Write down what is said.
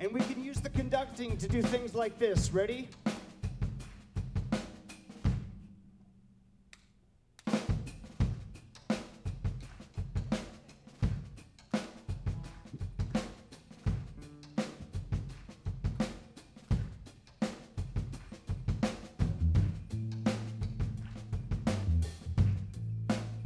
And we can use the conducting to do things like this. Ready?